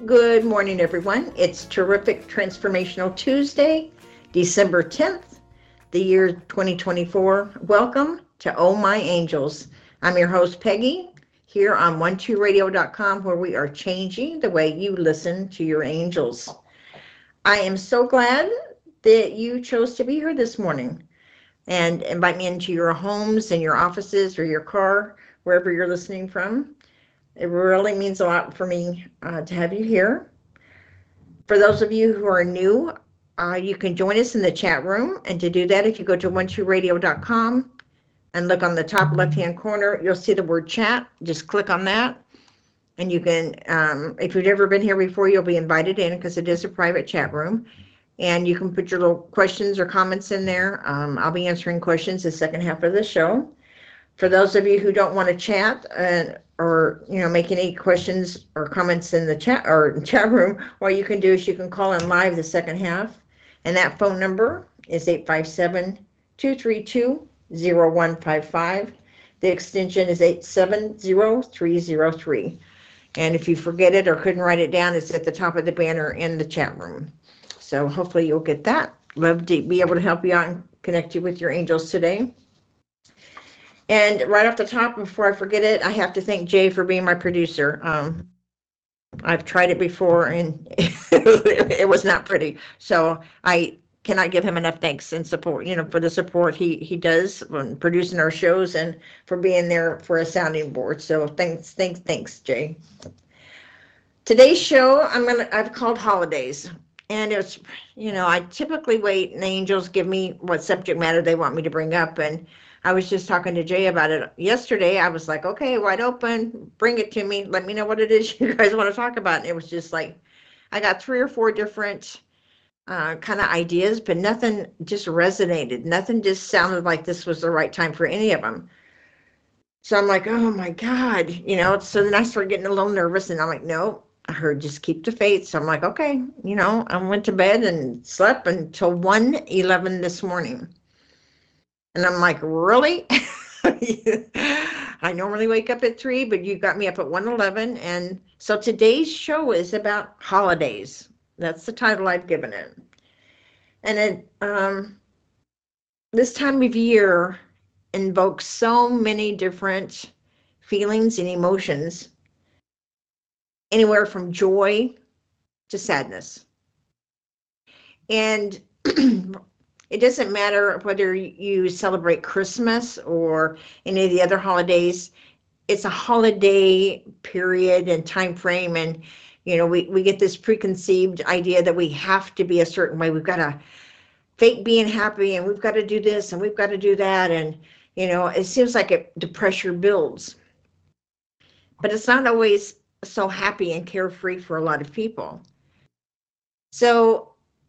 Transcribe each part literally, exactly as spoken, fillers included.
Good morning, everyone. It's Terrific Transformational Tuesday, December tenth, the year twenty twenty-four. Welcome to Oh My Angels. I'm your host, Peggy, here on one two radio dot com, where we are changing the way you listen to your angels. I am so glad that you chose to be here this morning and invite me into your homes and your offices or your car, wherever you're listening from. It really means a lot for me uh, to have you here. For those of you who are new, uh, you can join us in the chat room. And to do that, if you go to one two radio dot com and look on the top left-hand corner, you'll see the word chat. Just click on that. And you can, um, if you've ever been here before, you'll be invited in because it is a private chat room. And you can put your little questions or comments in there. Um, I'll be answering questions the second half of the show. For those of you who don't want to chat uh, or, you know, make any questions or comments in the chat or chat room, what you can do is you can call in live the second half. And that phone number is eight five seven, two three two, zero one five five. The extension is eight seven zero three zero three. And if you forget it or couldn't write it down, it's at the top of the banner in the chat room. So hopefully you'll get that. Love to be able to help you out and connect you with your angels today. And right off the top, before I forget it, I have to thank Jay for being my producer. Um, I've tried it before and it was not pretty. So I cannot give him enough thanks and support, you know, for the support he, he does when producing our shows and for being there for a sounding board. So thanks, thanks, thanks, Jay. Today's show, I'm gonna, I've called Holidays. And it's, you know, I typically wait and the angels give me what subject matter they want me to bring up. And I was just talking to Jay about it yesterday. I was like, okay, wide open, bring it to me. Let me know what it is you guys want to talk about. And it was just like, I got three or four different uh, kind of ideas, but nothing just resonated. Nothing just sounded like this was the right time for any of them. So I'm like, oh my God, you know, so then I started getting a little nervous and I'm like, no, I heard just keep the faith. So I'm like, okay, you know, I went to bed and slept until one eleven this morning. And I'm like, really? I normally wake up at three, but you got me up at one eleven. And so today's show is about holidays. That's the title I've given it. And it, um, this time of year invokes so many different feelings and emotions, anywhere from joy to sadness. And it doesn't matter whether you celebrate Christmas or any of the other holidays. It's a holiday period and time frame, and you know we, we get this preconceived idea that we have to be a certain way. We've got to fake being happy, and we've got to do this, and we've got to do that, and you know it seems like it, the pressure builds. But it's not always so happy and carefree for a lot of people. So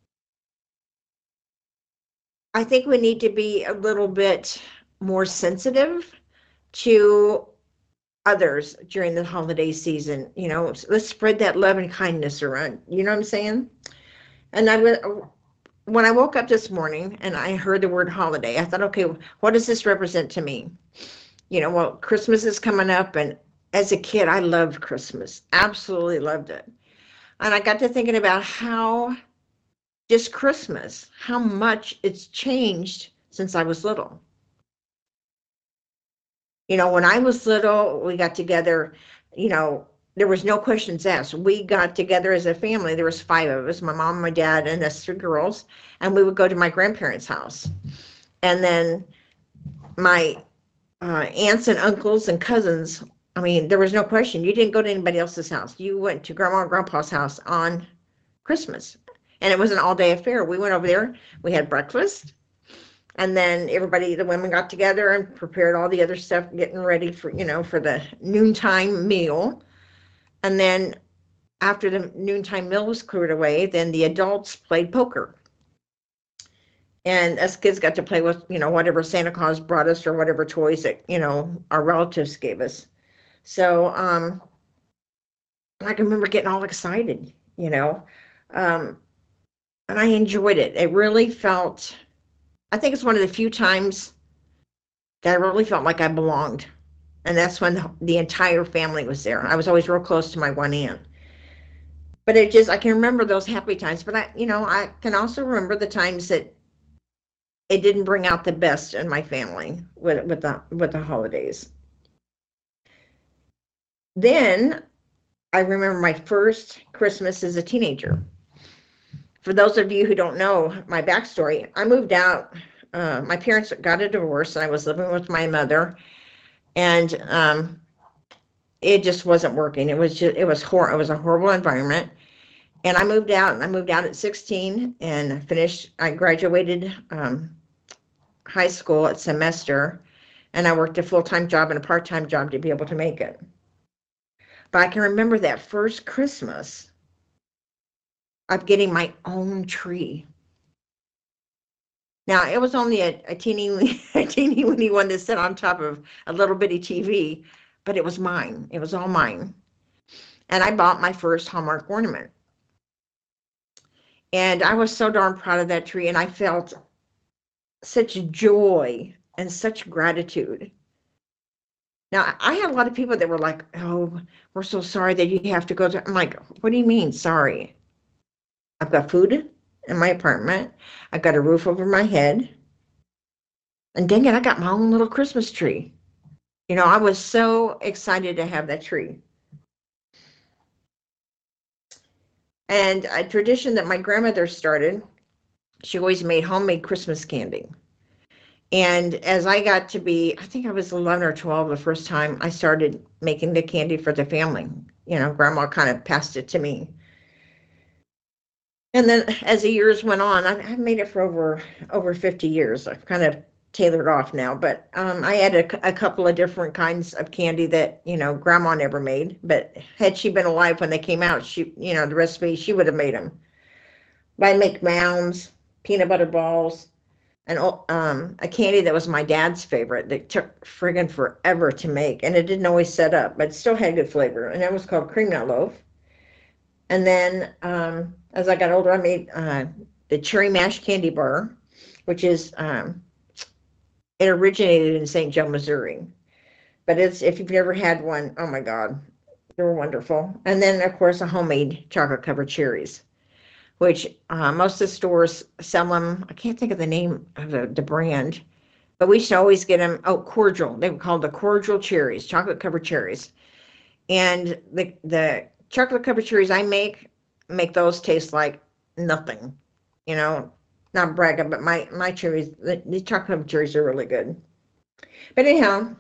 I think we need to be a little bit more sensitive to others during the holiday season. You know, let's spread that love and kindness around. You know what I'm saying? And I was, when I woke up this morning and I heard the word holiday, I thought, okay, what does this represent to me? You know, well, Christmas is coming up, and as a kid, I loved Christmas. Absolutely loved it. And I got to thinking about how just Christmas, how much it's changed since I was little. You know, when I was little, we got together, you know, there was no questions asked. We got together as a family. There was five of us, my mom, my dad, and us three girls, and we would go to my grandparents' house. And then my uh, aunts and uncles and cousins, I mean, there was no question. You didn't go to anybody else's house. You went to Grandma and Grandpa's house on Christmas. And it was an all-day affair. We went over there, we had breakfast, and then everybody, the women got together and prepared all the other stuff, getting ready for, you know, for the noontime meal. And then after the noontime meal was cleared away, then the adults played poker. And us kids got to play with, you know, whatever Santa Claus brought us or whatever toys that, you know, our relatives gave us. So um, I can remember getting all excited, you know. Um, And I enjoyed it. It really felt, I think it's one of the few times that I really felt like I belonged. And that's when the, the entire family was there. I was always real close to my one aunt. But it just, I can remember those happy times, but I, you know, I can also remember the times that it didn't bring out the best in my family with, with the, with the holidays. Then I remember my first Christmas as a teenager. For those of you who don't know my backstory, I moved out. Uh, my parents got a divorce, and I was living with my mother, and um, it just wasn't working. It was just, it was hor- it was a horrible environment. And I moved out, and I moved out at sixteen and finished. I graduated um, high school at semester, and I worked a full-time job and a part-time job to be able to make it. But I can remember that first Christmas of getting my own tree. Now, it was only a, a teeny, a teeny weeny one that sat on top of a little bitty T V, but it was mine. It was all mine. And I bought my first Hallmark ornament. And I was so darn proud of that tree, and I felt such joy and such gratitude. Now, I had a lot of people that were like, "Oh, we're so sorry that you have to go to." I'm like, "What do you mean, sorry? I've got food in my apartment. I've got a roof over my head. And dang it, I got my own little Christmas tree." You know, I was so excited to have that tree. And a tradition that my grandmother started, she always made homemade Christmas candy. And as I got to be, I think I was eleven or twelve the first time I started making the candy for the family. You know, grandma kind of passed it to me. And then as the years went on, I've, I've made it for over over fifty years. I've kind of tailored off now, but um, I had a, a couple of different kinds of candy that, you know, grandma never made. But had she been alive when they came out, she, you know, the recipe, she would have made them. But I make mounds, peanut butter balls, and um, a candy that was my dad's favorite that took friggin' forever to make. And it didn't always set up, but still had good flavor. And that was called cream nut loaf. And then um, as I got older, I made uh, the cherry mash candy bar, which is, um, it originated in Saint Joe, Missouri. But it's, if you've never had one, oh my God, they're wonderful. And then, of course, a homemade chocolate covered cherries, which uh, most of the stores sell them. I can't think of the name of the, the brand, but we used to always get them. Oh, cordial. They were called the cordial cherries, chocolate covered cherries. And the the chocolate covered cherries I make make those taste like nothing. You know, not bragging, but my my cherries, the, the chocolate covered cherries are really good. But anyhow,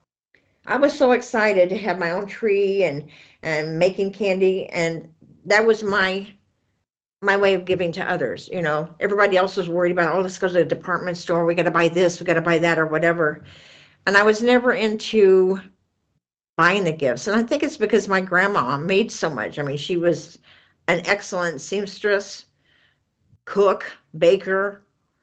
I was so excited to have my own tree and and making candy, and that was my my way of giving to others. You know, everybody else was worried about, oh, let's go to the department store, we got to buy this, we got to buy that, or whatever. And I was never into buying the gifts. And I think it's because my grandma made so much. I mean, she was an excellent seamstress, cook, baker,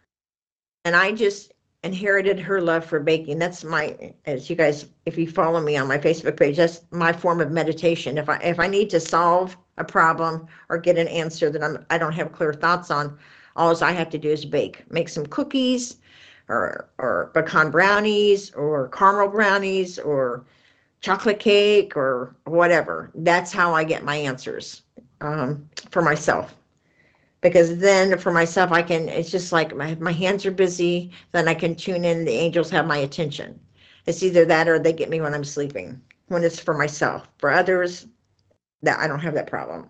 and I just inherited her love for baking. That's my, as you guys, if you follow me on my Facebook page, that's my form of meditation. If I if I need to solve a problem or get an answer that I'm I don't have clear thoughts on, all I have to do is bake, make some cookies, or or pecan brownies, or caramel brownies, or chocolate cake, or whatever. That's how I get my answers um, for myself. Because then for myself, I can, it's just like my, my hands are busy, then I can tune in, the angels have my attention. It's either that or they get me when I'm sleeping, when it's for myself. For others, that I don't have that problem.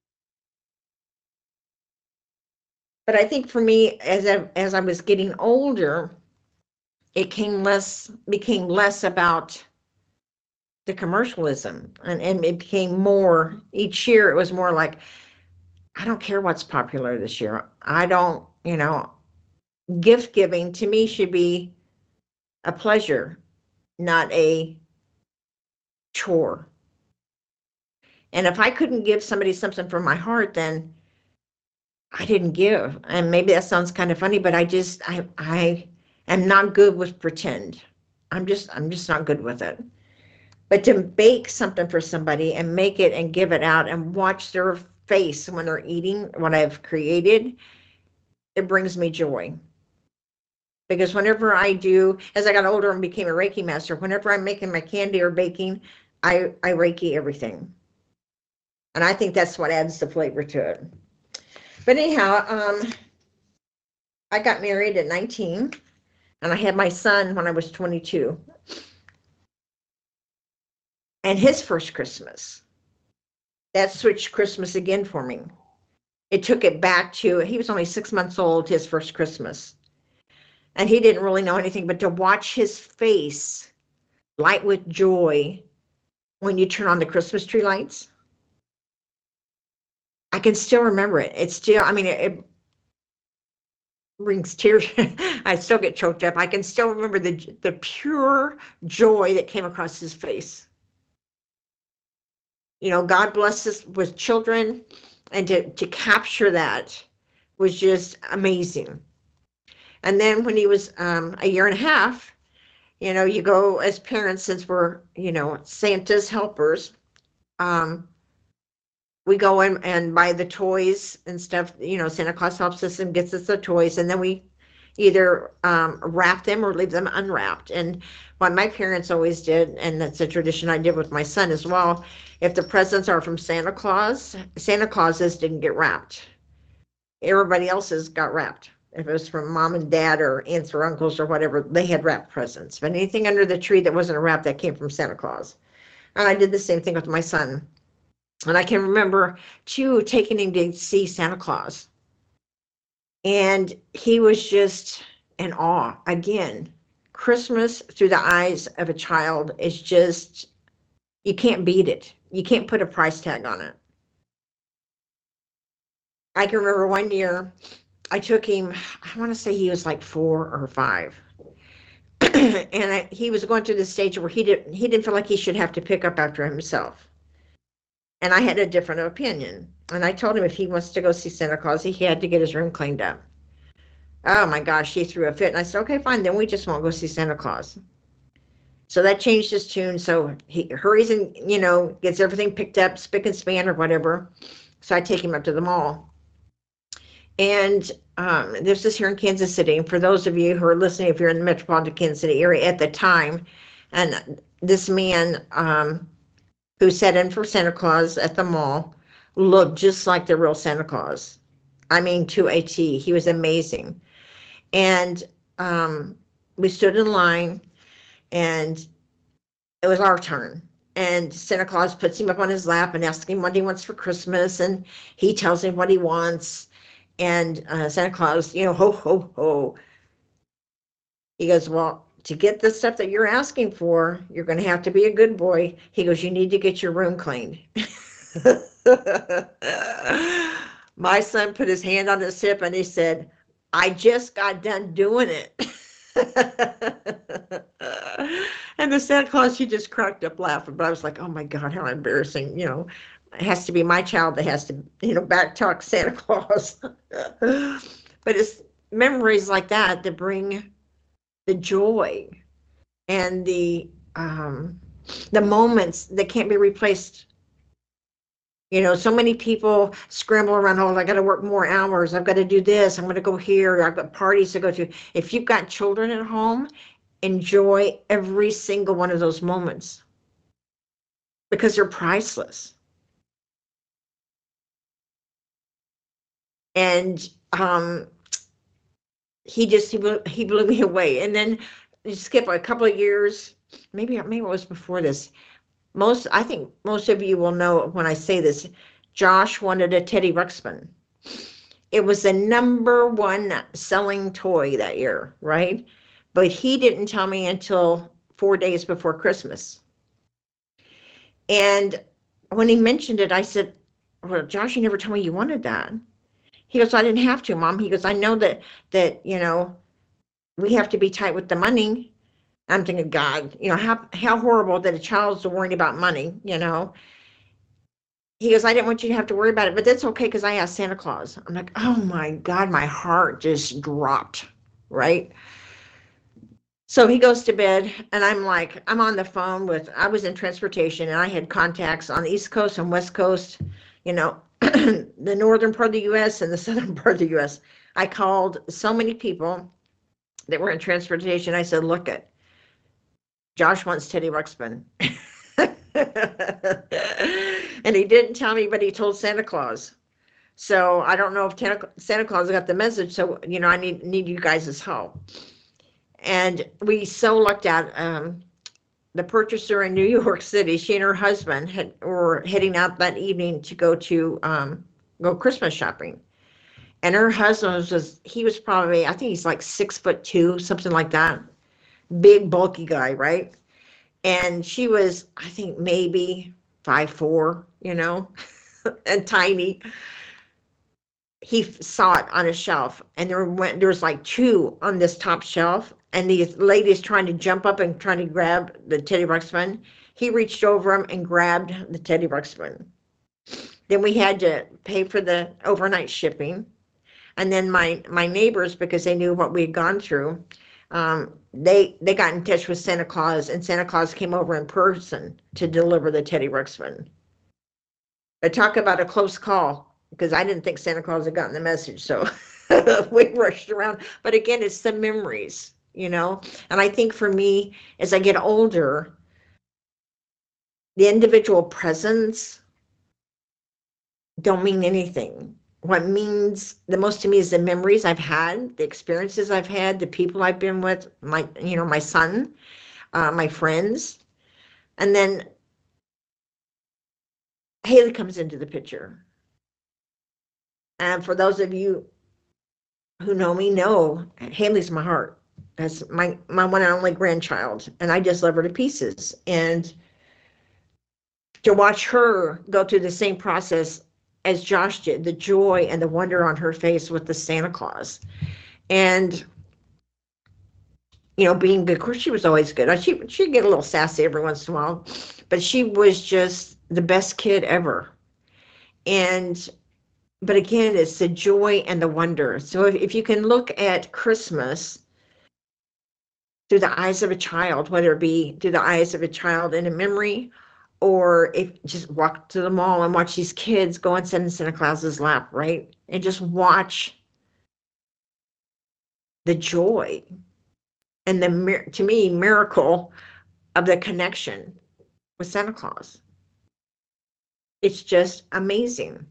But I think for me, as I, as I was getting older, it came less, became less about the commercialism, and, and it became more, each year it was more like, I don't care what's popular this year. I don't, you know, gift giving to me should be a pleasure, not a chore. And if I couldn't give somebody something from my heart, then I didn't give. And maybe that sounds kind of funny, but I just, I, I am not good with pretend. I'm just, I'm just not good with it. But to bake something for somebody and make it and give it out and watch their face when they're eating what I've created, it brings me joy. Because whenever I do, as I got older and became a Reiki master, whenever I'm making my candy or baking, I, I Reiki everything. And I think that's what adds the flavor to it. But anyhow, um, I got married at nineteen, and I had my son when I was twenty-two. And his first Christmas, that switched Christmas again for me. It took it back to, he was only six months old, his first Christmas. And he didn't really know anything, but to watch his face light with joy when you turn on the Christmas tree lights, I can still remember it. It's still, I mean, it, it brings tears. I still get choked up. I can still remember the the pure joy that came across his face. You know, God bless us with children, and to, to capture that was just amazing. And then when he was um, a year and a half, you know, you go as parents, since we're, you know, Santa's helpers, um, we go in and buy the toys and stuff. You know, Santa Claus helps us and gets us the toys, and then we either um, wrap them or leave them unwrapped. And what my parents always did, and that's a tradition I did with my son as well, if the presents are from Santa Claus, Santa Claus's didn't get wrapped. Everybody else's got wrapped. If it was from mom and dad or aunts or uncles or whatever, they had wrapped presents. But anything under the tree that wasn't wrapped, that came from Santa Claus. And I did the same thing with my son. And I can remember, too, taking him to see Santa Claus. And he was just in awe. Again, Christmas through the eyes of a child is just, you can't beat it. You can't put a price tag on it. I can remember one year, I took him, I want to say he was like four or five. And I, he was going through the stage where he didn't, he didn't feel like he should have to pick up after himself. And I had a different opinion. And I told him if he wants to go see Santa Claus, he had to get his room cleaned up. Oh my gosh, he threw a fit. And I said, okay, fine, then we just won't go see Santa Claus. So that changed his tune. So he hurries and, you know, gets everything picked up, spick and span or whatever. So I take him up to the mall. And um, this is here in Kansas City. And for those of you who are listening, if you're in the metropolitan Kansas City area at the time, and this man um, who sat in for Santa Claus at the mall looked just like the real Santa Claus. I mean, to a T. He was amazing. And um, we stood in line, and it was our turn. And Santa Claus puts him up on his lap and asks him what he wants for Christmas. And he tells him what he wants. And uh, Santa Claus, you know, ho, ho, ho. He goes, well, to get the stuff that you're asking for, you're going to have to be a good boy. He goes, you need to get your room cleaned. My son put his hand on his hip and he said, I just got done doing it. And the Santa Claus, she just cracked up laughing. But I was like, oh my God, how embarrassing. You know, it has to be my child that has to, you know, back talk Santa Claus. But it's memories like that that bring the joy and the um, the moments that can't be replaced. You know, so many people scramble around, oh, I got to work more hours. I've got to do this. I'm going to go here. I've got parties to go to. If you've got children at home, enjoy every single one of those moments because they're priceless. And um, he just, he blew, he blew me away. And then you skip a couple of years, maybe, maybe it was before this. Most, I think most of you will know when I say this, Josh wanted a Teddy Ruxpin. It was the number one selling toy that year, right? But he didn't tell me until four days before Christmas. And when he mentioned it, I said, well, Josh, you never told me you wanted that. He goes, I didn't have to, Mom. He goes, I know that, that, you know, we have to be tight with the money. I'm thinking, God, you know, how how horrible that a child's worrying about money, you know. He goes, I didn't want you to have to worry about it, but that's okay because I asked Santa Claus. I'm like, oh my God, my heart just dropped, right? So he goes to bed, and I'm like, I'm on the phone with, I was in transportation, and I had contacts on the East Coast and West Coast, you know, the northern part of the U S and the southern part of the U S. I called so many people that were in transportation. I said, look it. Josh wants Teddy Ruxpin. And he didn't tell me, but he told Santa Claus. So I don't know if Santa Santa Claus got the message. So, you know, I need need you guys' help. And we so lucked out. Um, the purchaser in New York City, she and her husband had were heading out that evening to go to um, go Christmas shopping. And her husband was just, he was probably, I think he's like six foot two, something like that. Big, bulky guy, right? And she was, I think maybe five four, you know, and tiny. He saw it on a shelf, and there went there was like two on this top shelf, and these ladies trying to jump up and trying to grab the Teddy Ruxpin. He reached over them and grabbed the Teddy Ruxpin. Then we had to pay for the overnight shipping, and then my my neighbors, because they knew what we had gone through, um, they they got in touch with Santa Claus, and Santa Claus came over in person to deliver the Teddy Ruxpin. But talk about a close call, because I didn't think Santa Claus had gotten the message, so we rushed around. But again, it's the memories, you know. And I think for me, as I get older, the individual presents don't mean anything. What means the most to me is the memories I've had, the experiences I've had, the people I've been with, my, you know, my son, uh, my friends. And then Haley comes into the picture. And for those of you who know me know Haley's my heart. That's my, my one and only grandchild. And I just love her to pieces. And to watch her go through the same process as Josh did, the joy and the wonder on her face with the Santa Claus. And, you know, being good, of course, she was always good. She, she'd get a little sassy every once in a while, but she was just the best kid ever. And, but again, it's the joy and the wonder. So if, if you can look at Christmas through the eyes of a child, whether it be through the eyes of a child in a memory, or if just walk to the mall and watch these kids go and sit in Santa Claus's lap, right? And just watch the joy and the, to me, miracle of the connection with Santa Claus. It's just amazing.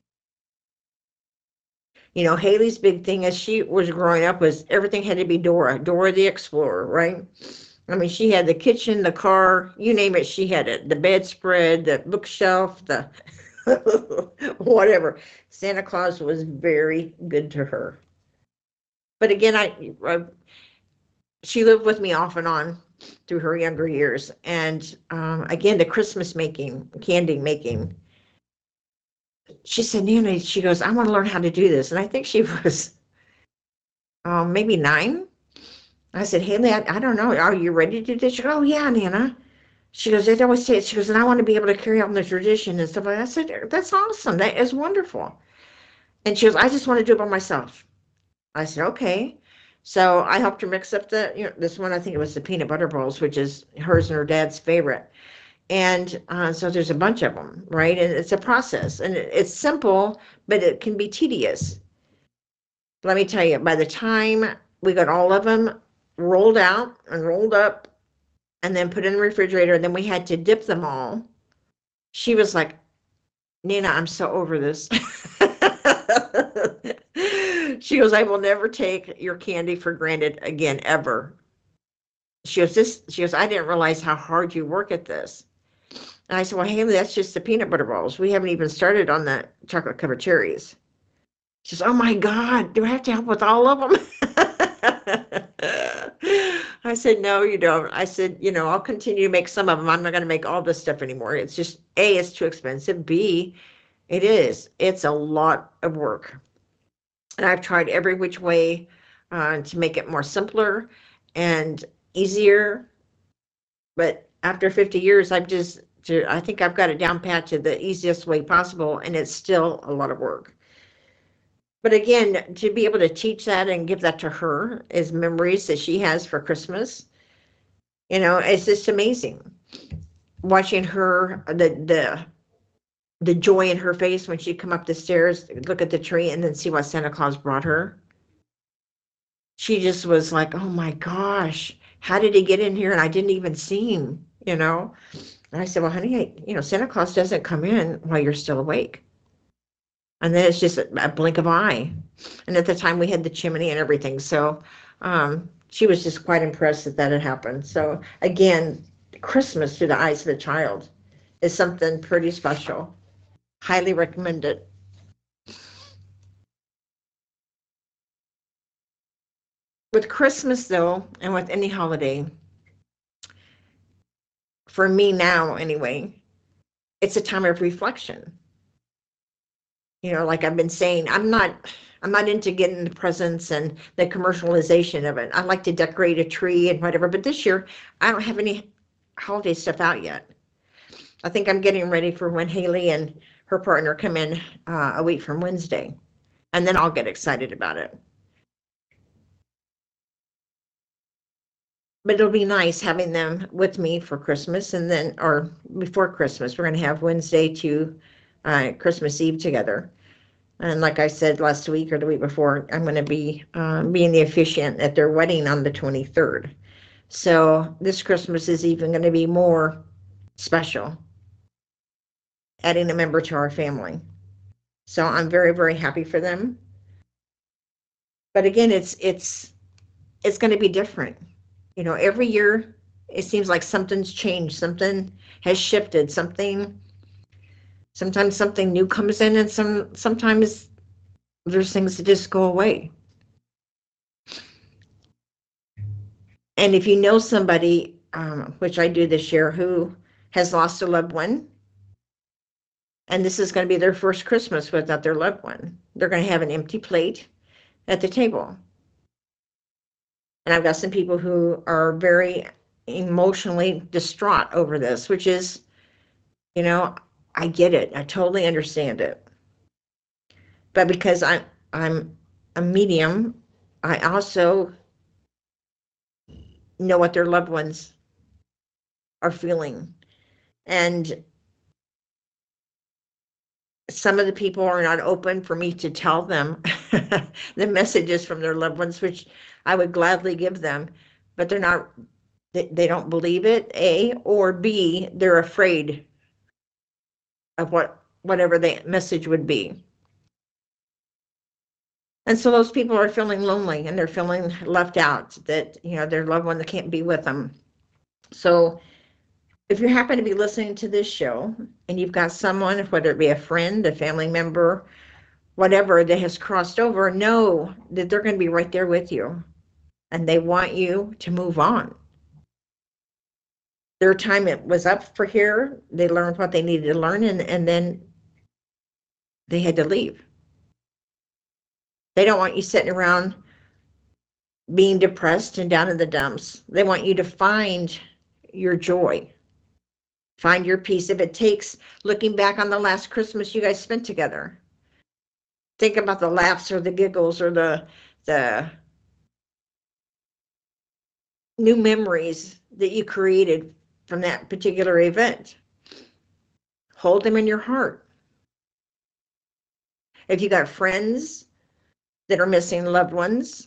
You know, Haley's big thing as she was growing up was everything had to be Dora, Dora the Explorer, right? I mean, she had the kitchen, the car, you name it, she had it. The bedspread, the bookshelf, the whatever. Santa Claus was very good to her. But again, I, I she lived with me off and on through her younger years. And um, again, the Christmas making, candy making. She said, Nana, she goes, I want to learn how to do this. And I think she was um, maybe nine. I said, Haley, I, I don't know. Are you ready to do this? She goes, oh, yeah, Nana. She goes, they always say it. She goes, and I want to be able to carry on the tradition and stuff like that. I said, that's awesome. That is wonderful. And she goes, I just want to do it by myself. I said, okay. So I helped her mix up the, you know, this one, I think it was the peanut butter bowls, which is hers and her dad's favorite. And uh, so there's a bunch of them, right? And it's a process. And it, it's simple, but it can be tedious. Let me tell you, by the time we got all of them rolled out and rolled up and then put in the refrigerator, and then we had to dip them all, she was like, Nina, I'm so over this. She goes, I will never take your candy for granted again, ever. She goes, this, she goes, I didn't realize how hard you work at this. And I said, well, Haley, that's just the peanut butter balls. We haven't even started on the chocolate covered cherries. She says, oh my God, do I have to help with all of them? I said, no, you don't. I said, you know, I'll continue to make some of them. I'm not going to make all this stuff anymore. It's just, A, it's too expensive. B, it is. It's a lot of work. And I've tried every which way uh, to make it more simpler and easier. But after fifty years, I've just, I think I've got it down pat to the easiest way possible. And it's still a lot of work. But again, to be able to teach that and give that to her as memories that she has for Christmas, you know, it's just amazing. Watching her, the the the joy in her face when she'd come up the stairs, look at the tree, and then see what Santa Claus brought her. She just was like, oh my gosh, how did he get in here? And I didn't even see him, you know? And I said, well, honey, I, you know, Santa Claus doesn't come in while you're still awake. And then it's just a, a blink of an eye. And at the time we had the chimney and everything. So um, she was just quite impressed that that had happened. So again, Christmas through the eyes of a child is something pretty special. Highly recommend it. With Christmas, though, and with any holiday, for me now anyway, it's a time of reflection. You know, like I've been saying, I'm not I'm not into getting the presents and the commercialization of it. I like to decorate a tree and whatever, but this year I don't have any holiday stuff out yet. I think I'm getting ready for when Haley and her partner come in uh, a week from Wednesday, and then I'll get excited about it. But it'll be nice having them with me for Christmas, and then, or before Christmas, we're going to have Wednesday to uh, Christmas Eve together. And like I said last week or the week before, I'm going to be um, being the officiant at their wedding on the twenty-third. So this Christmas is even going to be more special, adding a member to our family. So I'm very, very happy for them. But again, it's it's it's going to be different. You know, every year it seems like something's changed, something has shifted, something sometimes something new comes in, and some sometimes there's things that just go away. And if you know somebody, um, which I do this year, who has lost a loved one, and this is going to be their first Christmas without their loved one, they're going to have an empty plate at the table. And I've got some people who are very emotionally distraught over this, which is, you know, I get it. I totally understand it. But because I'm I'm a medium, I also know what their loved ones are feeling. And some of the people are not open for me to tell them the messages from their loved ones, which I would gladly give them, but they're not, they, they don't believe it, A, or B, they're afraid of what whatever the message would be. And so those people are feeling lonely and they're feeling left out, that, you know, their loved one that can't be with them. So if you happen to be listening to this show and you've got someone, whether it be a friend, a family member, whatever, that has crossed over, know that they're going to be right there with you and they want you to move on. Their time it was up for here. They learned what they needed to learn, and, and then they had to leave. They don't want you sitting around being depressed and down in the dumps. They want you to find your joy, find your peace. If it takes looking back on the last Christmas you guys spent together, think about the laughs or the giggles or the the new memories that you created from that particular event. Hold them in your heart. If you got friends that are missing loved ones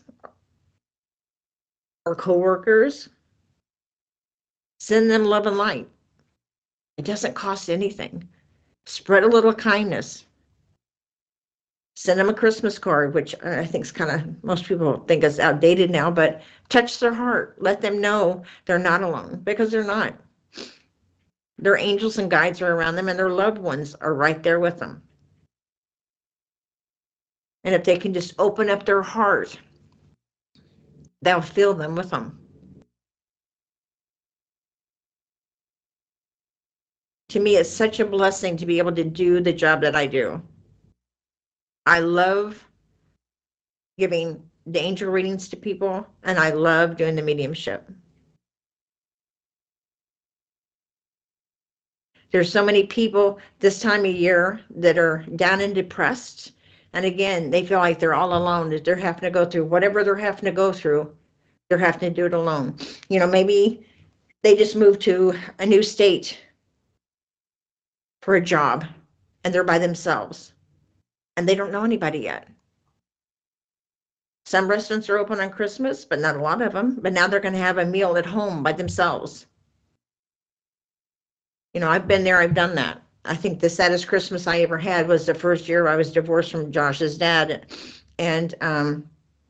or coworkers, send them love and light. It doesn't cost anything. Spread a little kindness. Send them a Christmas card, which I think is kind of, most people think is outdated now, but touch their heart. Let them know they're not alone, because they're not. Their angels and guides are around them, and their loved ones are right there with them. And if they can just open up their heart, they'll fill them with them. To me, it's such a blessing to be able to do the job that I do. I love giving the angel readings to people, and I love doing the mediumship. There's so many people this time of year that are down and depressed. And again, they feel like they're all alone, that they're having to go through whatever they're having to go through. They're having to do it alone. You know, maybe they just moved to a new state for a job and they're by themselves and they don't know anybody yet. Some restaurants are open on Christmas, but not a lot of them. But now they're going to have a meal at home by themselves. You know, I've been there, I've done that. I think the saddest Christmas I ever had was the first year I was divorced from Josh's dad. And um,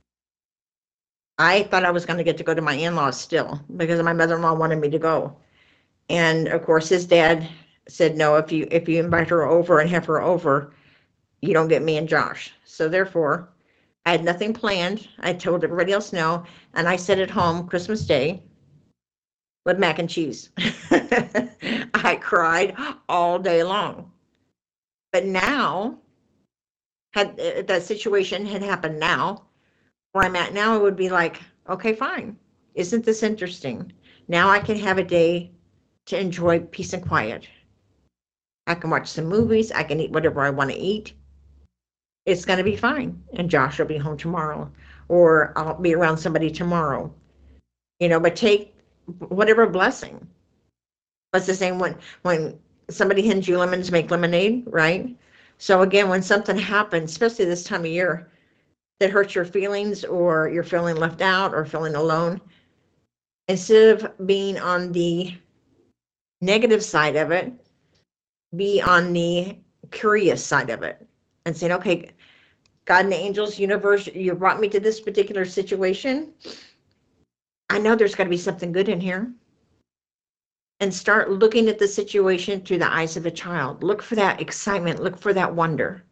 I thought I was going to get to go to my in-laws still because my mother-in-law wanted me to go. And of course, his dad said, no, if you if you invite her over and have her over, you don't get me and Josh. So therefore, I had nothing planned. I told everybody else no. And I sat at home Christmas Day with mac and cheese. I cried all day long. But now, had if that situation had happened now, where I'm at now, it would be like, okay, fine. Isn't this interesting? Now I can have a day to enjoy peace and quiet. I can watch some movies. I can eat whatever I want to eat. It's going to be fine. And Josh will be home tomorrow, or I'll be around somebody tomorrow. You know, but take whatever blessing. It's the same when, when somebody hands you lemons, make lemonade, right? So again, when something happens, especially this time of year, that hurts your feelings, or you're feeling left out or feeling alone, instead of being on the negative side of it, be on the curious side of it and saying, okay, God and the angels, universe, you brought me to this particular situation. I know there's got to be something good in here. And start looking at the situation through the eyes of a child. Look for that excitement. Look for that wonder.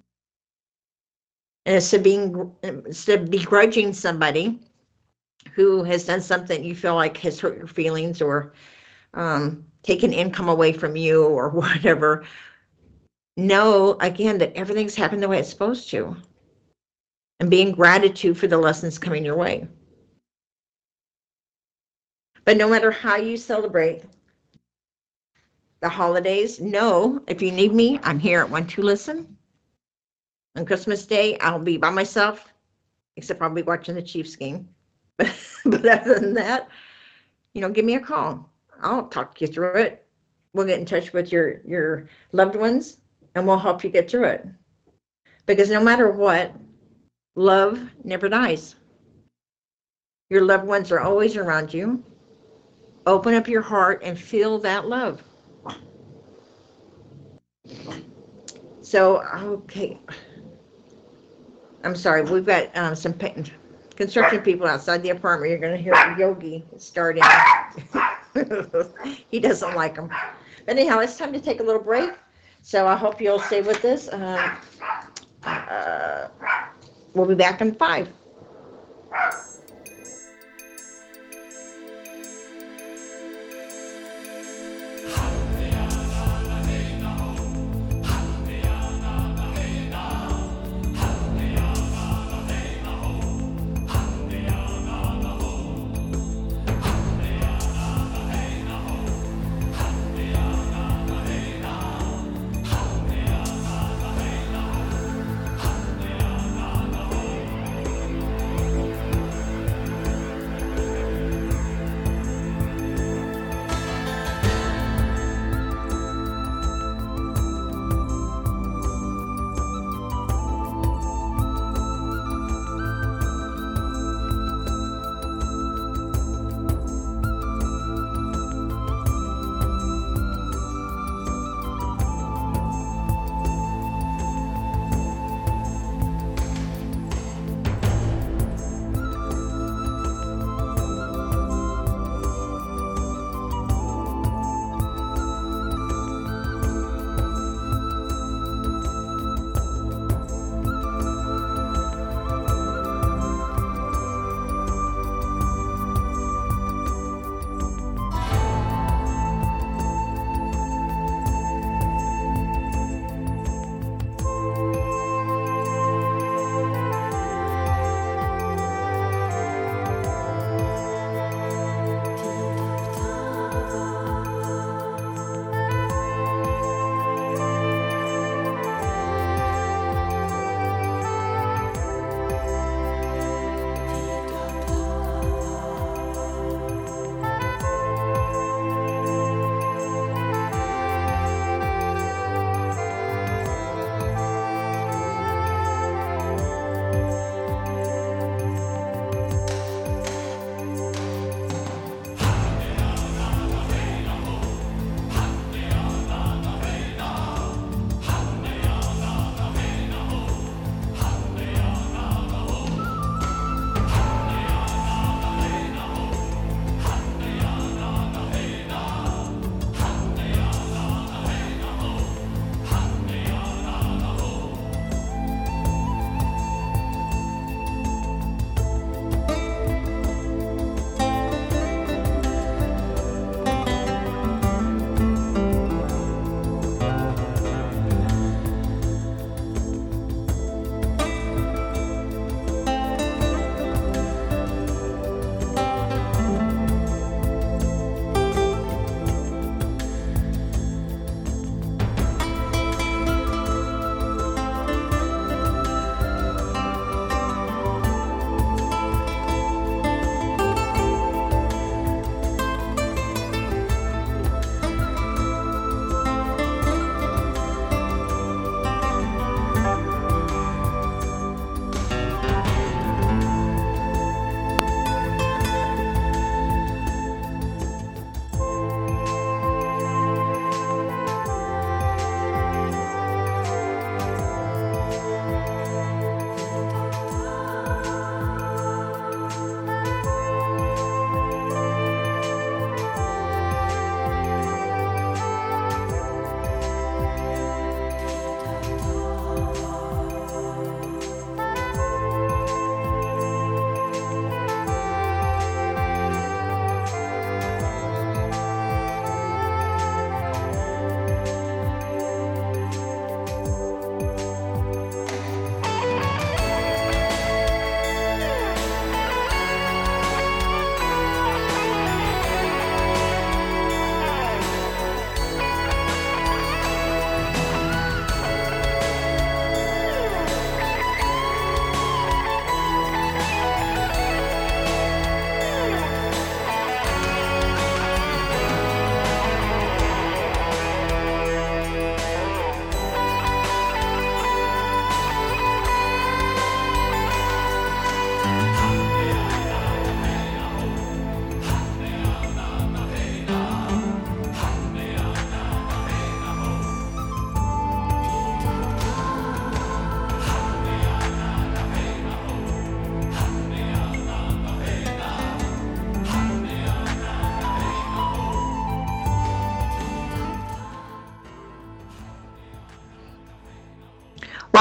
And instead of being, instead of begrudging somebody who has done something you feel like has hurt your feelings, or um, taken income away from you, or whatever, know again that everything's happened the way it's supposed to, and be in gratitude for the lessons coming your way. But no matter how you celebrate the holidays, know if you need me, I'm here at one two Listen. On Christmas Day, I'll be by myself, except I'll be watching the Chiefs game. But, but other than that, you know, give me a call. I'll talk you through it. We'll get in touch with your, your loved ones, and we'll help you get through it. Because no matter what, love never dies. Your loved ones are always around you. Open up your heart and feel that love. So, okay. I'm sorry, we've got um, some construction people outside the apartment. You're going to hear Yogi starting. He doesn't like them. But anyhow, it's time to take a little break. So I hope you'll stay with us. Uh, uh, we'll be back in five.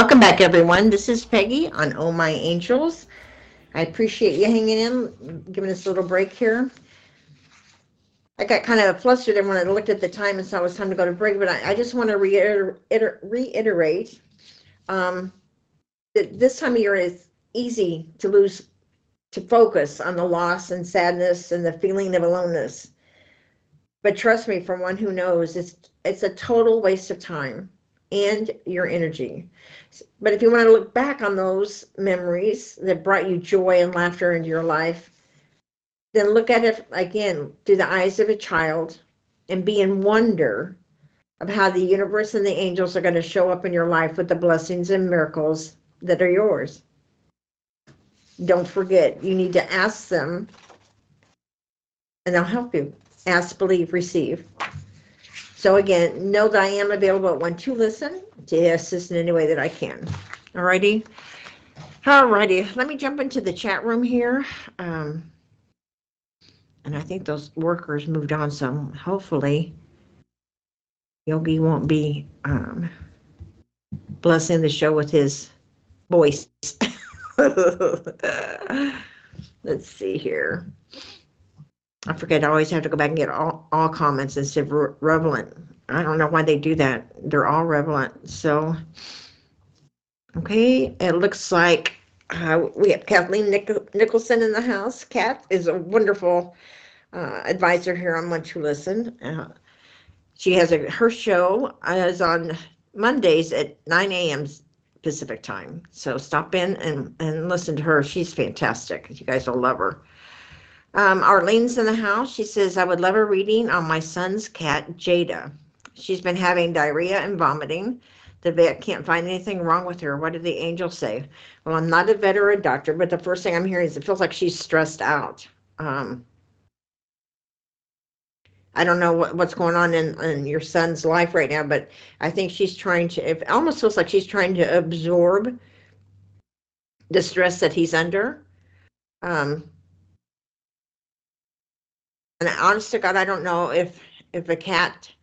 Welcome back, everyone. This is Peggy on Oh My Angels. I appreciate you hanging in, giving us a little break here. I got kind of flustered when I looked at the time and saw it was time to go to break, but I, I just want to reiter- reiterate um, that this time of year is easy to lose, to focus on the loss and sadness and the feeling of aloneness. But trust me, from one who knows, it's it's a total waste of time and your energy. But if you want to look back on those memories that brought you joy and laughter into your life, then look at it again through the eyes of a child and be in wonder of how the universe and the angels are going to show up in your life with the blessings and miracles that are yours. Don't forget, you need to ask them and they'll help you. Ask, believe, receive. So again, know that I am available at one two listen to assist in any way that I can. Alrighty? Alrighty, let me jump into the chat room here. Um, and I think those workers moved on, so hopefully Yogi won't be um, blessing the show with his voice. Let's see here. I forget, I always have to go back and get all, all comments instead of re- relevant. I don't know why they do that. They're all relevant. So, okay, it looks like uh, we have Kathleen Nich- Nicholson in the house. Kath is a wonderful uh, advisor here on One True Listen. Uh, she has a her show is on Mondays at nine a.m. Pacific time. So stop in and, and listen to her. She's fantastic. You guys will love her. Um, Arlene's in the house. She says, I would love a reading on my son's cat, Jada. She's been having diarrhea and vomiting. The vet can't find anything wrong with her. What did the angel say? Well, I'm not a vet or a doctor, but the first thing I'm hearing is it feels like she's stressed out. Um, I don't know what, what's going on in, in your son's life right now, but I think she's trying to, it almost feels like she's trying to absorb the stress that he's under. Um, and honest to God, I don't know if, if a cat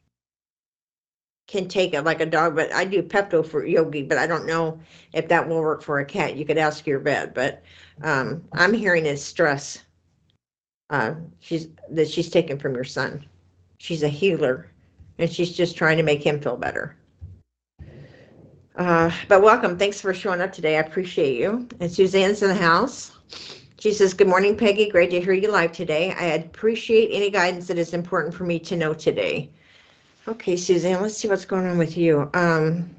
can take it like a dog, but I do Pepto for Yogi, but I don't know if that will work for a cat. You could ask your vet, but um, I'm hearing is stress. Uh, she's that she's taken from your son. She's a healer, and she's just trying to make him feel better. Uh, but welcome. Thanks for showing up today. I appreciate you. And Suzanne's in the house. She says, good morning, Peggy. Great to hear you live today. I appreciate any guidance that is important for me to know today. Okay, Suzanne, let's see what's going on with you. Um,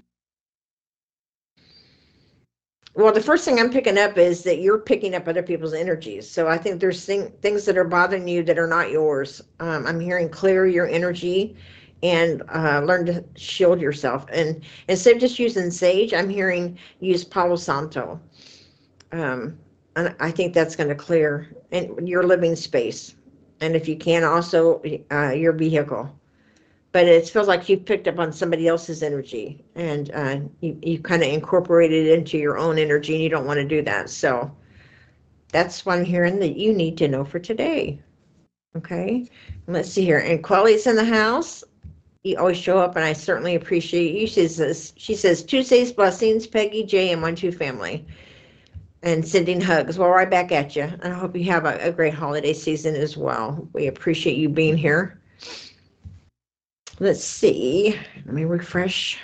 well, the first thing I'm picking up is that you're picking up other people's energies. So I think there's thing, things that are bothering you that are not yours. Um, I'm hearing clear your energy and uh, learn to shield yourself. And instead of just using sage, I'm hearing use Palo Santo. Um, and I think that's going to clear in your living space. And if you can, also uh, your vehicle. But it feels like you've picked up on somebody else's energy and uh, you, you kind of incorporated it into your own energy and you don't want to do that. So that's what I'm hearing that you need to know for today. Okay, let's see here. And Quelly's in the house. You always show up and I certainly appreciate you. She says, she says Tuesday's blessings, Peggy, J, and One Two family. And sending hugs. Well, right back at you. And I hope you have a, a great holiday season as well. We appreciate you being here. Let's see. Let me refresh.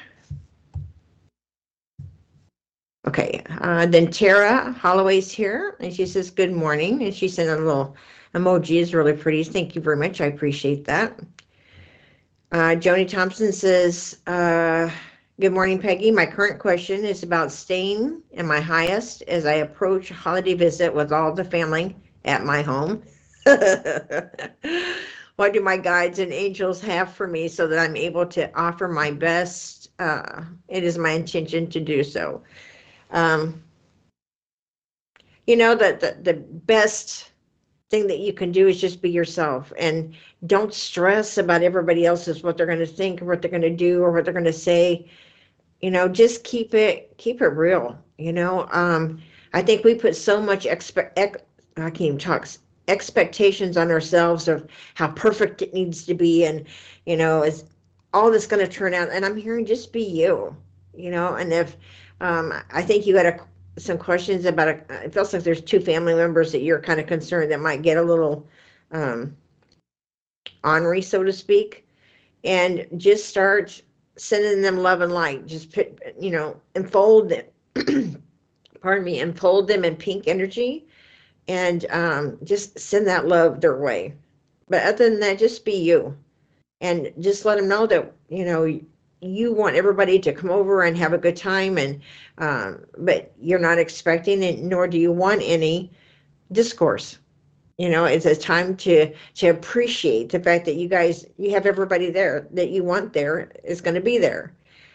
Okay. Uh, then Tara Holloway's here, and she says, good morning. And she sent a little emoji. Is really pretty. Thank you very much. I appreciate that. Uh, Joni Thompson says, uh, good morning, Peggy. My current question is about staying in my highest as I approach a holiday visit with all the family at my home. What do my guides and angels have for me so that I'm able to offer my best? Uh, it is my intention to do so. Um, you know, that the, the best thing that you can do is just be yourself and don't stress about everybody else's, what they're going to think or what they're going to do or what they're going to say. You know, just keep it, keep it real. You know, um, I think we put so much expect, ex, I can't even talk, expectations on ourselves of how perfect it needs to be. And, you know, is all this going to turn out? And I'm hearing just be you. you know, and if, um, I think you got a, some questions about, a, it feels like there's two family members that you're kind of concerned that might get a little, um, ornery, so to speak, and just start sending them love and light. Just put, you know, enfold them, pardon me, enfold them in pink energy, and um, just send that love their way. But other than that, just be you, and just let them know that, you know, you want everybody to come over and have a good time, and um, but you're not expecting it, nor do you want any discourse. You know, it's a time to to appreciate the fact that you guys, you have everybody there that you want there is going to be there.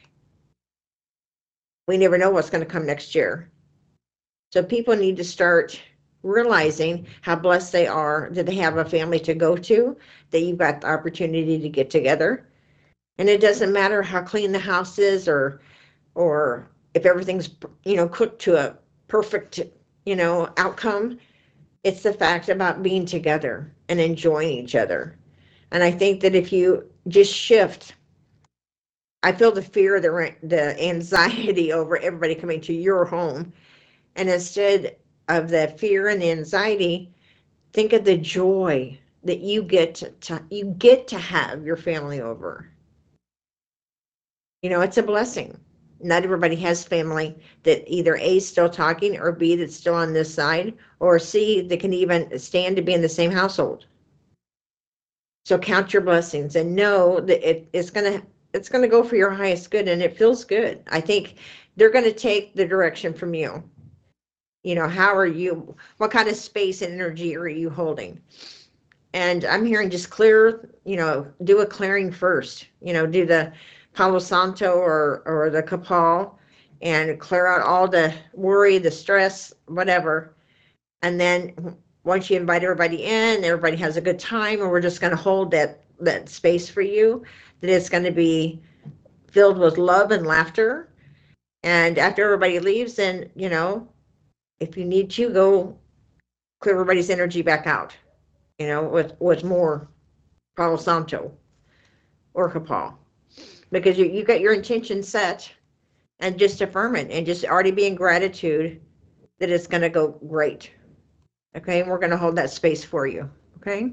We never know what's going to come next year. So people need to start realizing how blessed they are that they have a family to go to, that you've got the opportunity to get together. And it doesn't matter how clean the house is, or or if everything's, you know, cooked to a perfect, you know, outcome. It's the fact about being together and enjoying each other. And I think that if you just shift, I feel the fear, the the anxiety over everybody coming to your home, and instead of the fear and the anxiety, think of the joy that you get to, to you get to have your family over. You know, it's a blessing. Not everybody has family that either A, is still talking, or B, that's still on this side, or C, that can even stand to be in the same household. So count your blessings and know that it, it's gonna it's gonna go for your highest good, and it feels good. I think they're gonna take the direction from you. You know, how are you, what kind of space and energy are you holding? And I'm hearing just clear, you know, do a clearing first, you know, do the Palo Santo or, or the Kapal, and clear out all the worry, the stress, whatever. And then once you invite everybody in, everybody has a good time, and we're just going to hold that, that space for you, that it's going to be filled with love and laughter. And after everybody leaves, then, you know, if you need to, go clear everybody's energy back out, you know, with, with more Palo Santo or Kapal, because you, you got your intention set, and just affirm it and just already be in gratitude that it's going to go great. Okay. And we're going to hold that space for you. Okay.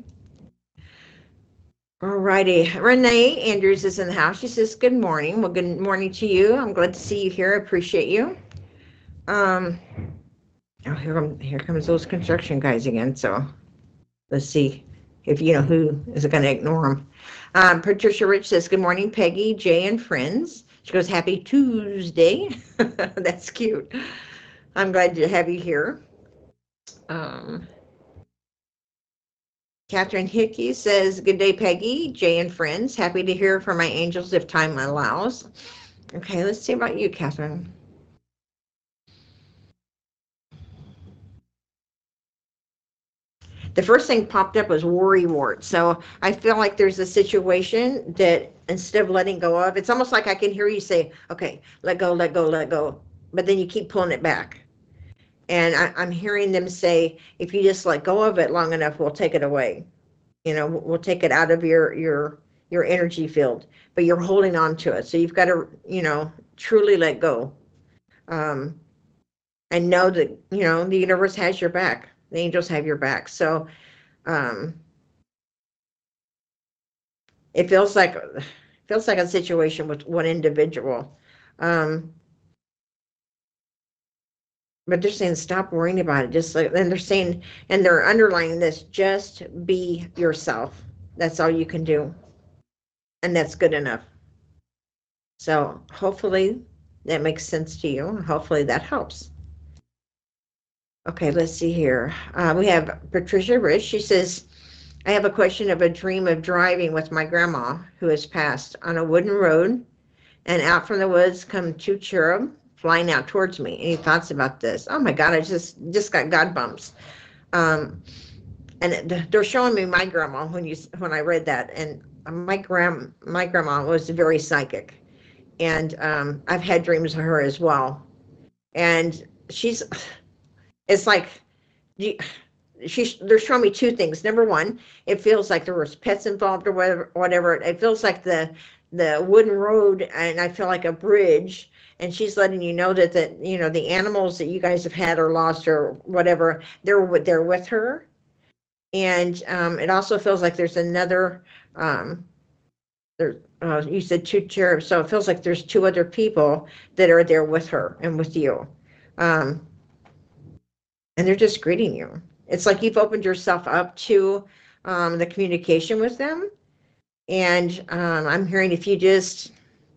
All righty. Renee Andrews is in the house. She says, good morning. Well, good morning to you. I'm glad to see you here. I appreciate you. Um, oh, here, here comes those construction guys again. So let's see if you know who is going to ignore them. Um, Patricia Rich says, good morning, Peggy, Jay, and friends. She goes, happy Tuesday. That's cute. I'm glad to have you here. Um, Catherine Hickey says, good day, Peggy, Jay, and friends. Happy to hear from my angels if time allows. Okay, let's see about you, Catherine. The first thing popped up was worrywart. So I feel like there's a situation that instead of letting go of, it's almost like I can hear you say, okay, let go, let go, let go. But then you keep pulling it back. And I, I'm hearing them say, if you just let go of it long enough, we'll take it away. You know, we'll take it out of your, your, your energy field, but you're holding on to it. So you've got to, you know, truly let go. Um, and know that, you know, the universe has your back. The angels have your back. So, um, it feels like, feels like a situation with one individual. Um, but they're saying, stop worrying about it. Just like, and they're saying, and they're underlining this, just be yourself. That's all you can do. And that's good enough. So hopefully that makes sense to you. Hopefully that helps. Okay, let's see here. Uh, we have Patricia Rich. She says, I have a question of a dream of driving with my grandma who has passed on a wooden road, and out from the woods come two cherub flying out towards me. Any thoughts about this? Oh my God, I just just got God bumps. Um, and they're showing me my grandma when you when I read that, and my grand my grandma was very psychic, and um, I've had dreams of her as well, and she's it's like you, she's they're showing me two things. Number one, it feels like there was pets involved or whatever whatever. It feels like the the wooden road, and I feel like a bridge, and she's letting you know that, that you know, the animals that you guys have had or lost or whatever, they're with they're with her. And um, it also feels like there's another um, there uh, you said two cherubs, so it feels like there's two other people that are there with her and with you, um, and they're just greeting you. It's like you've opened yourself up to um, the communication with them. And um, I'm hearing if you just,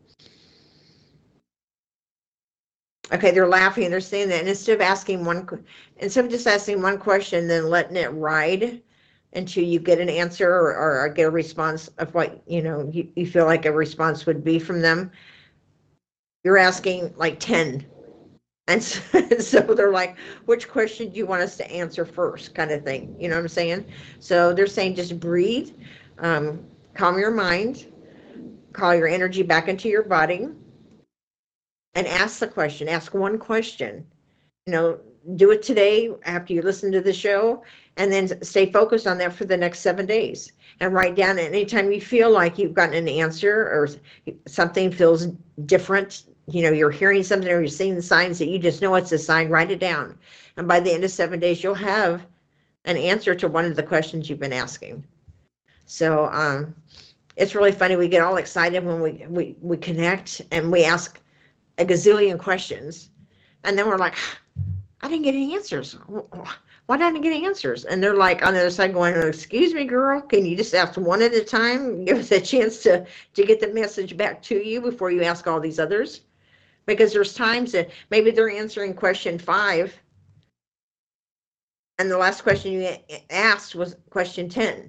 okay, they're laughing, they're saying that, and instead of asking one, instead of just asking one question, then letting it ride until you get an answer or, or get a response of what, you know, you, you feel like a response would be from them, you're asking like ten. And so, so they're like, which question do you want us to answer first, kind of thing. You know what I'm saying? So they're saying just breathe, um, calm your mind, call your energy back into your body, and ask the question. Ask one question. You know, do it today after you listen to the show, and then stay focused on that for the next seven days. And write down anytime you feel like you've gotten an answer or something feels different. You know, you're hearing something or you're seeing the signs that you just know it's a sign, write it down. And by the end of seven days, you'll have an answer to one of the questions you've been asking. So um, it's really funny. We get all excited when we, we, we connect and we ask a gazillion questions. And then we're like, I didn't get any answers. Why didn't I get any answers? And they're like on the other side going, excuse me, girl, can you just ask one at a time? Give us a chance to, to get the message back to you before you ask all these others. Because there's times that maybe they're answering question five, and the last question you asked was question ten.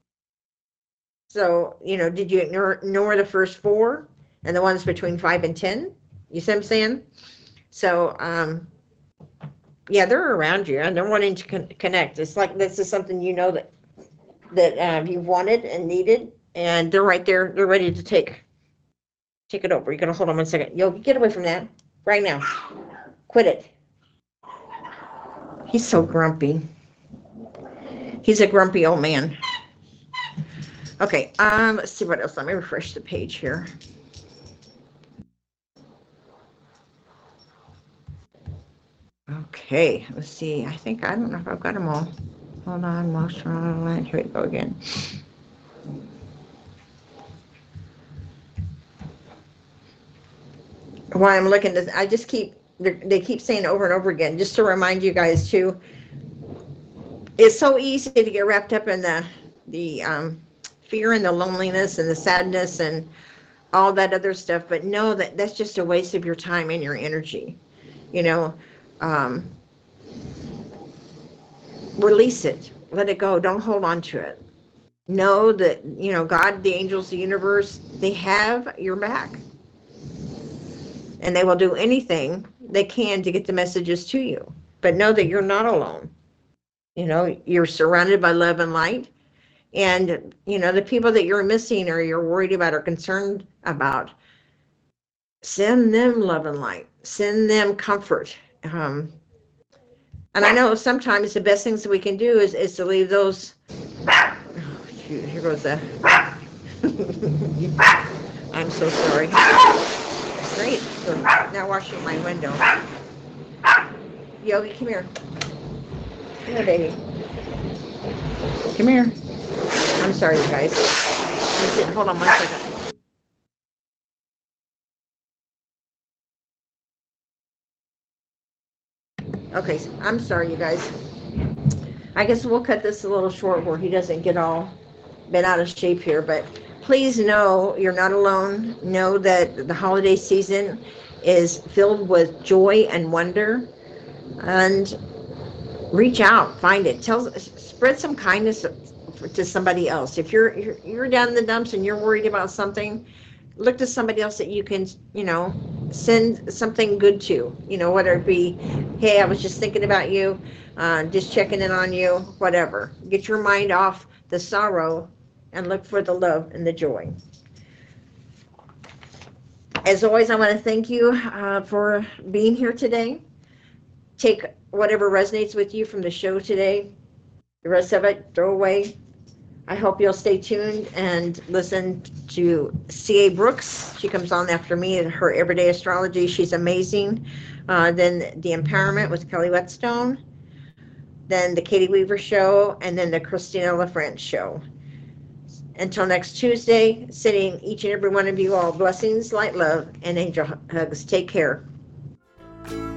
So, you know, did you ignore, ignore the first four and the ones between five and ten? You see what I'm saying? So, um, yeah, they're around you and they're wanting to con- connect. It's like this is something you know that that um, you've wanted and needed, and they're right there. They're ready to take take it over. You're gonna hold on one second. Yo, get away from that right now. Quit it. He's so grumpy. He's a grumpy old man. Okay, um, let's see what else. Let me refresh the page here. Okay, let's see. I think, I don't know if I've got them all. Hold on, most relevant. Here we go again. While I'm looking, at this, I just keep, they keep saying over and over again, just to remind you guys too, it's so easy to get wrapped up in the, the um, fear and the loneliness and the sadness and all that other stuff, but know that that's just a waste of your time and your energy. You know, um, release it, let it go, don't hold on to it. Know that, you know, God, the angels, the universe, they have your back. And they will do anything they can to get the messages to you. But know that you're not alone. You know, you're surrounded by love and light. And, you know, the people that you're missing or you're worried about or concerned about, send them love and light. Send them comfort. Um, and I know sometimes the best things that we can do is, is to leave those. Oh, shoot, here goes the. I'm so sorry. Great. So now washing my window. Yogi, come here. Come here, baby. Come here. I'm sorry, you guys. I'm sitting, hold on one second. Okay, I'm sorry, you guys. I guess we'll cut this a little short where he doesn't get all bent out of shape here, but please know you're not alone. Know that the holiday season is filled with joy and wonder, and reach out, find it, tell, spread some kindness to somebody else. If you're, you're you're down in the dumps and you're worried about something, look to somebody else that you can, you know, send something good to, you know, whether it be, hey, I was just thinking about you, uh, just checking in on you, whatever. Get your mind off the sorrow and look for the love and the joy. As always, I want to thank you uh, for being here today. Take whatever resonates with you from the show today. The rest of it, throw away. I hope you'll stay tuned and listen to C A Brooks. She comes on after me in her Everyday Astrology. She's amazing. Uh, then The Empowerment with Kelly Whetstone. Then the Katie Weaver Show. And then the Christina LaFrance Show. Until next Tuesday, sending each and every one of you all blessings, light, love, and angel hugs. Take care.